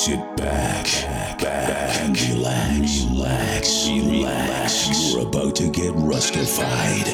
Sit back, and relax. You're about to get rustified.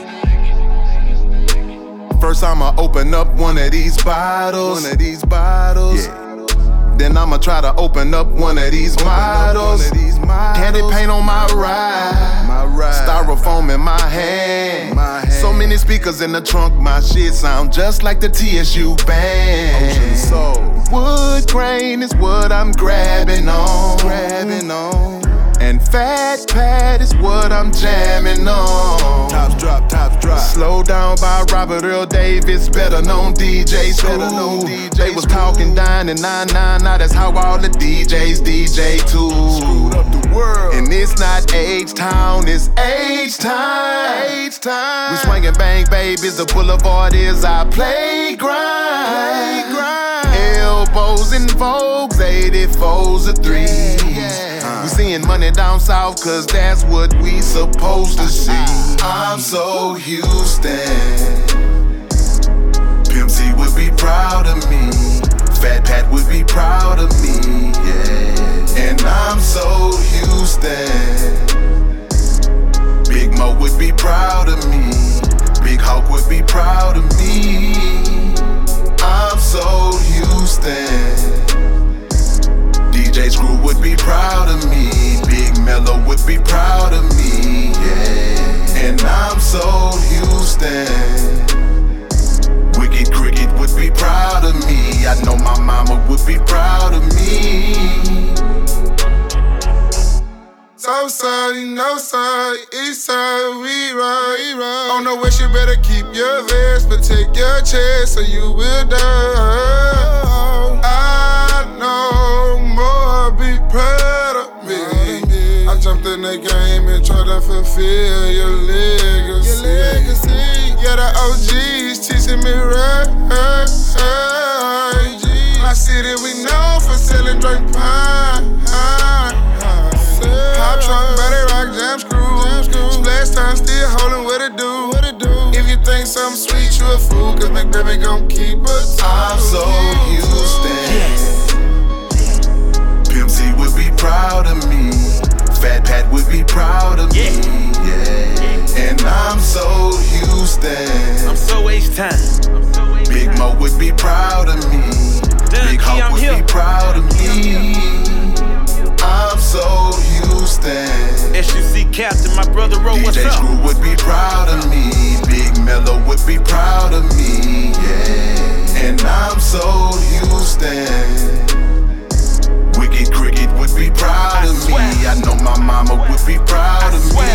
First I'ma open up one of these bottles. Yeah. Then I'ma try to open up one of these models. Candy paint on my ride. Styrofoam in my hand. So many speakers in the trunk, my shit sound just like the TSU band. Ocean Soul. Wood grain is what I'm grabbing on. And Fat Pat is what I'm jamming on. Tops drop. Slow Down by Robert Earl Davis, better known DJ Screw. They was talking, dining, 9-9, now that's how all the DJs DJ too. Screwed up the world. And it's not H-Town, it's H-Time. We swinging bang, babies, the boulevard is our playground. Elbows in Vogues, 84s or 3s. We seeing money down south, cause that's what we supposed to see. I'm so Houston. Pimp C would be proud of me. Fat Pat would be proud of me, yeah. And I'm so Houston. Big Mo would be proud of me. Big Hawk would be proud of me. I'm so Houston. DJ Screw would be proud of me. Big Mello would be proud of me, yeah. And I'm so Houston. Wicked Cricket would be proud of me. I know my mama would be proud of me. Southside, Northside, Eastside, we ride. On the west, you better keep your vest, but take your chance or you will die. I know more, be proud of me. I jumped in the game and tried to fulfill your legacy. Yeah, the OGs teaching me right. My city, we known for selling drink pine. Pop trunk, body rock, jam screw. Splash time, still holding what it do. If you think something sweet, you a fool, cause McBaby gon' keep us. I'm so Houston. Pimp C would be proud of me. Fat Pat would be proud of me, yeah. And I'm so Houston. I'm so H-Time. Big Mo would be proud of me. Big Hawk would be proud of me. I'm so Houston. SUC Captain, my brother Ro, what's up? DJ Screw would be proud of me. Big Mello would be proud of me, yeah. And I'm so Houston. Wicked Cricket would be proud of me. I know my mama would be proud of me.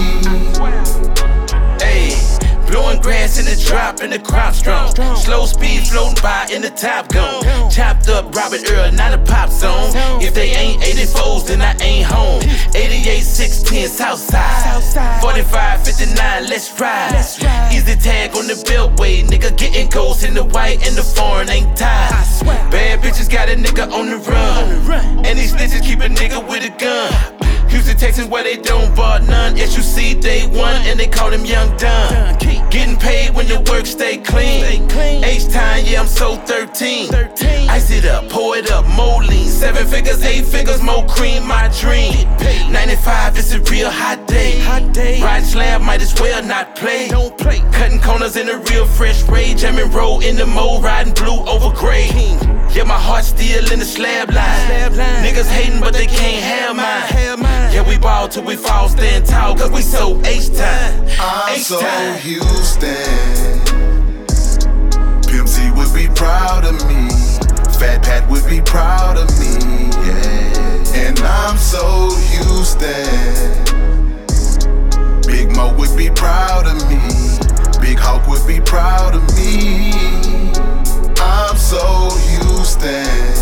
Hey, blowing grass in the drop and the crop strong. Slow speed floating by in the top gun. Chopped up Robert Earl, not a pop song. If they ain't 84s, then I ain't home. 88, 610 Southside. 45, 59, let's ride. Easy tag on the beltway. Nigga getting ghosts in the white and the foreign ain't tied. Bad bitches got a nigga on the run. And these snitches keep a nigga with a gun. Houston, Texas, where they don't bar none. SUC day one, and they call him Young Dunn. Getting paid when your work stay clean. H-Time, yeah, I'm so 13. Ice it up, pour it up, more lean. 7 figures, 8 figures, more cream, my dream. 95, it's a real hot day. Ride slab, might as well not play. Cutting corners in a real fresh ray. Jamming roll in the mo, riding blue over gray. Yeah, my heart still in the slab line. Niggas hating, but they can't have mine. Yeah, we ball till we fall, stand tall, cause we so H-Time. I'm so Houston. Pimp C would be proud of me. Fat Pat would be proud of me, yeah. And I'm so Houston. Big Mo would be proud of me. Big Hawk would be proud of me. I'm so Houston.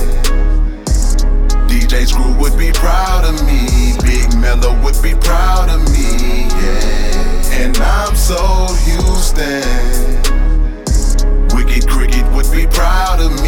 DJ Screw would be proud of me. Big Mello would be proud of me, yeah. And I'm so Houston. Wicked Cricket would be proud of me.